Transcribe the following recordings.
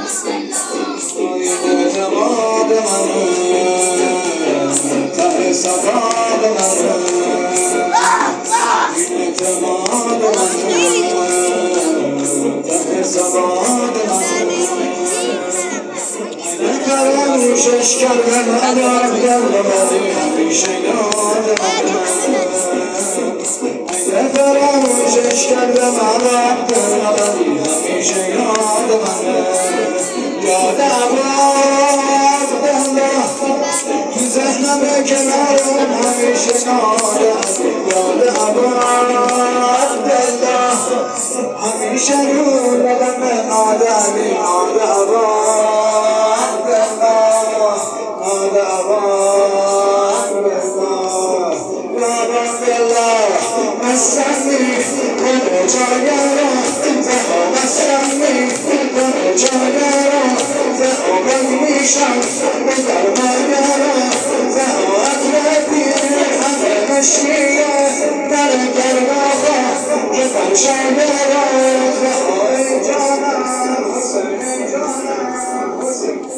اعتماد منه ته صفاد منه اعتماد منه ته صفاد منه فراموشش کردن ندارم دلم همیشه یاد منه فراموشش کردم ندارم دلم همیشه یاد منه یاد عباد دلم تو ذهنم کنارم همیشه یاد عباد دلم همیشه رو لبم نادری یاد عباد دلم یاد عباد دلم مسمی کنه جاگرم مسمی کنه جاگرم زهابم میشم بزر مگرم زهات رفی همه مشیه در گرگاخا بزر شاگرم زهای جانم حسین جانم حسین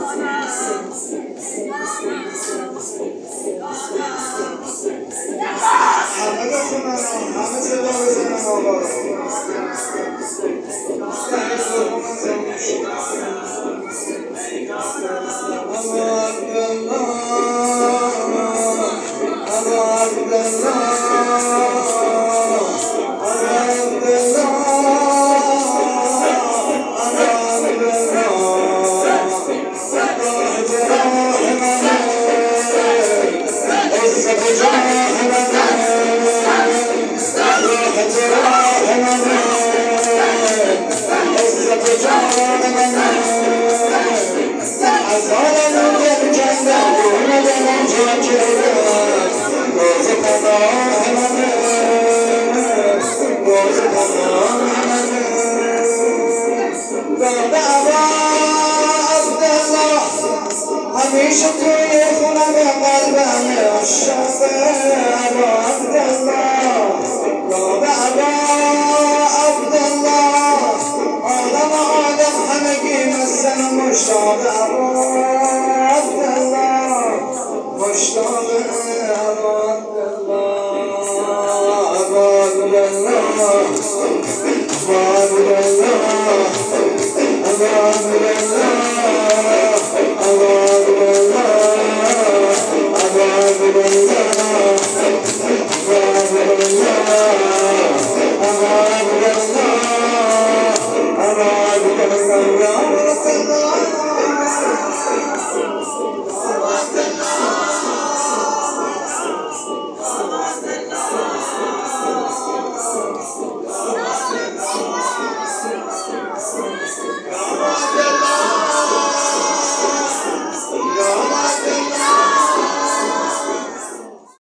همه بخونم همه صدا بزنم آقا همیشه توی خونم قلبم عاشق عبدالله یاد عبدالله آدم همگی مثل مشتاق